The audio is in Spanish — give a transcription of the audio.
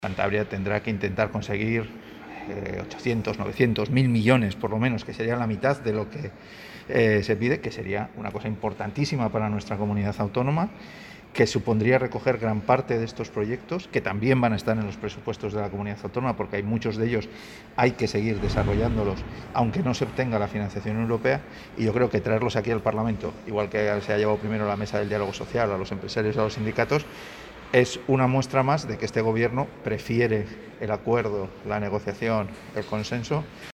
Cantabria tendrá que intentar conseguir 800, 900, 1.000 millones por lo menos, que sería la mitad de lo que se pide, que sería una cosa importantísima para nuestra comunidad autónoma, que supondría recoger gran parte de estos proyectos, que también van a estar en los presupuestos de la comunidad autónoma, porque hay muchos de ellos, hay que seguir desarrollándolos, aunque no se obtenga la financiación europea, y yo creo que traerlos aquí al Parlamento, igual que se ha llevado primero a la mesa del diálogo social, a los empresarios y a los sindicatos, es una muestra más de que este gobierno prefiere el acuerdo, la negociación, el consenso,